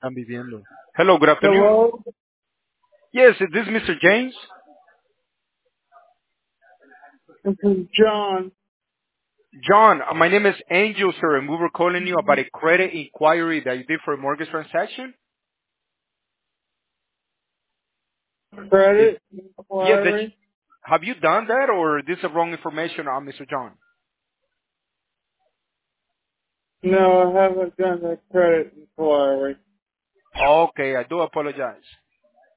están viviendo. Hello, good afternoon. Hello, Yes, is this Mr. James? this is John. John, my name is Angel, sir, and we were calling you about a credit inquiry that you did for a mortgage transaction. Is, Credit yes, inquiry? have you done that, or is this the wrong information on Mr. John? No, I haven't done the credit inquiry. Okay, I do apologize.